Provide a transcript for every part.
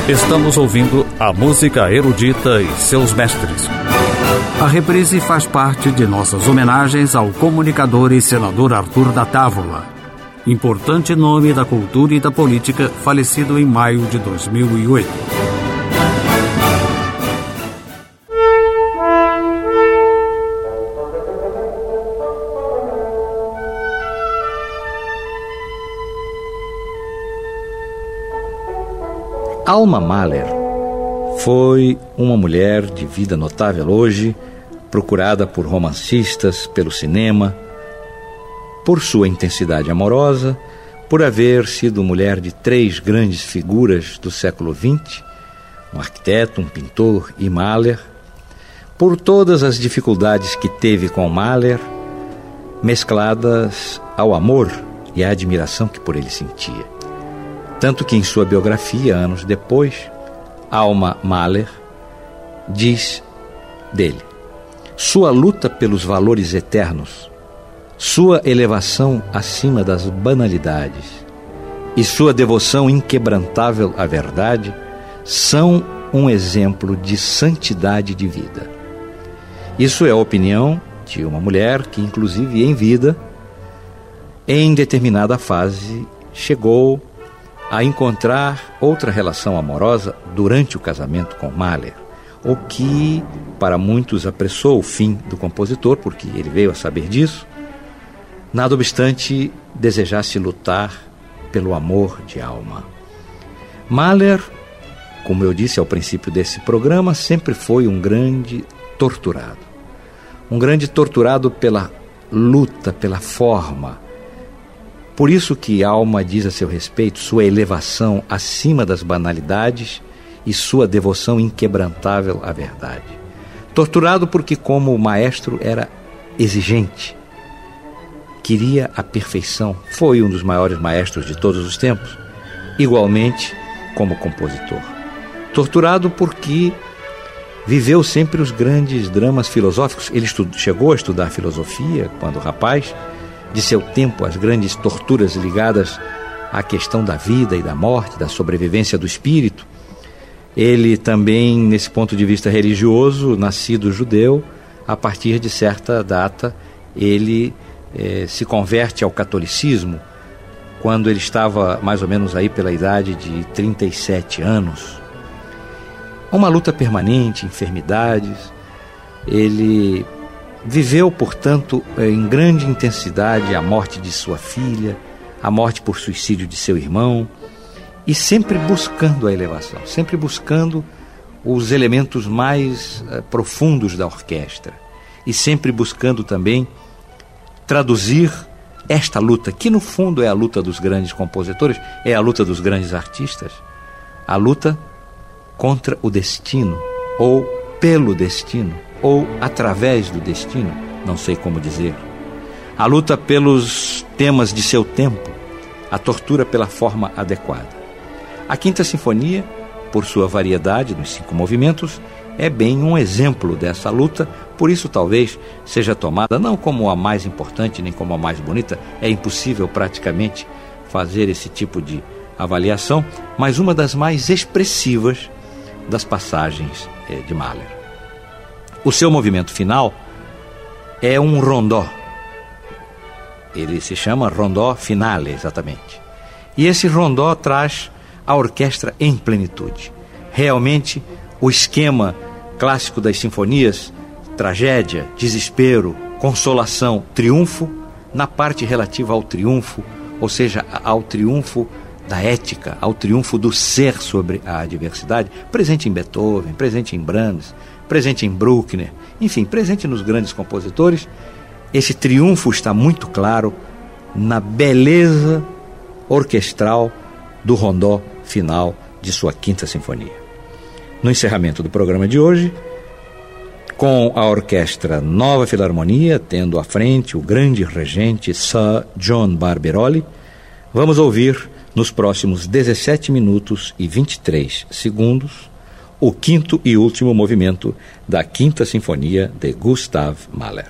Estamos ouvindo a música erudita e seus mestres. A reprise faz parte de nossas homenagens ao comunicador e senador Arthur da Távola, importante nome da cultura e da política, falecido em maio de 2008. Alma Mahler foi uma mulher de vida notável hoje, procurada por romancistas, pelo cinema, por sua intensidade amorosa, por haver sido mulher de 3 grandes figuras do século XX, um arquiteto, um pintor e Mahler, por todas as dificuldades que teve com Mahler, mescladas ao amor e à admiração que por ele sentia. Tanto que em sua biografia, anos depois, Alma Mahler diz dele: sua luta pelos valores eternos, sua elevação acima das banalidades e sua devoção inquebrantável à verdade são um exemplo de santidade de vida. Isso é a opinião de uma mulher que, inclusive em vida, em determinada fase, chegou a encontrar outra relação amorosa durante o casamento com Mahler, o que para muitos apressou o fim do compositor, porque ele veio a saber disso, nada obstante desejasse lutar pelo amor de Alma. Mahler, como eu disse ao princípio desse programa, sempre foi um grande torturado pela luta, pela forma. Por isso que Alma diz a seu respeito sua elevação acima das banalidades e sua devoção inquebrantável à verdade. Torturado porque, como maestro, era exigente, queria a perfeição, foi um dos maiores maestros de todos os tempos, igualmente como compositor. Torturado porque viveu sempre os grandes dramas filosóficos. Ele chegou a estudar filosofia quando rapaz, de seu tempo, as grandes torturas ligadas à questão da vida e da morte, da sobrevivência do espírito. Ele também, nesse ponto de vista religioso, nascido judeu, a partir de certa data, ele se converte ao catolicismo, quando ele estava mais ou menos aí pela idade de 37 anos. Uma luta permanente, enfermidades. Ele viveu, portanto, em grande intensidade a morte de sua filha, a morte por suicídio de seu irmão, e sempre buscando a elevação, sempre buscando os elementos mais profundos da orquestra, e sempre buscando também traduzir esta luta, que no fundo é a luta dos grandes compositores, é a luta dos grandes artistas, a luta contra o destino, ou pelo destino, ou através do destino, não sei como dizer. A luta pelos temas de seu tempo, a tortura pela forma adequada. A Quinta Sinfonia, por sua variedade nos 5 movimentos, é bem um exemplo dessa luta, por isso talvez seja tomada não como a mais importante nem como a mais bonita, é impossível praticamente fazer esse tipo de avaliação, mas uma das mais expressivas das passagens de Mahler. O seu movimento final é um rondó. Ele se chama rondó finale, exatamente. E esse rondó traz a orquestra em plenitude. Realmente, o esquema clássico das sinfonias, tragédia, desespero, consolação, triunfo, na parte relativa ao triunfo, ou seja, ao triunfo da ética, ao triunfo do ser sobre a adversidade, presente em Beethoven, presente em Brahms, presente em Bruckner, enfim, presente nos grandes compositores. Esse triunfo está muito claro na beleza orquestral do rondó final de sua Quinta Sinfonia. No encerramento do programa de hoje, com a orquestra Nova Filarmonia, tendo à frente o grande regente Sir John Barberoli, vamos ouvir, nos próximos 17 minutos e 23 segundos, o 5º e último movimento da Quinta Sinfonia de Gustav Mahler.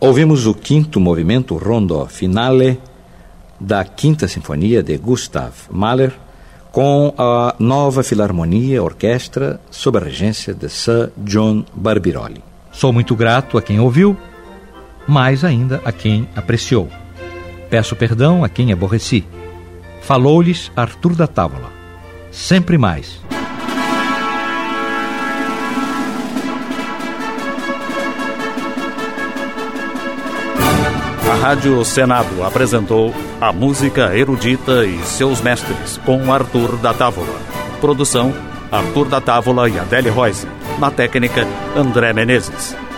Ouvimos o quinto movimento rondo finale da Quinta Sinfonia de Gustav Mahler, com a Nova Filarmonia Orquestra sob a regência de Sir John Barbirolli. Sou muito grato a quem ouviu, mais ainda a quem apreciou. Peço perdão a quem aborreci. Falou-lhes Arthur da Távola. Sempre mais. A Rádio Senado apresentou A Música Erudita e Seus Mestres, com Arthur da Távola. Produção, Arthur da Távola e Adele Roise. Na técnica, André Menezes.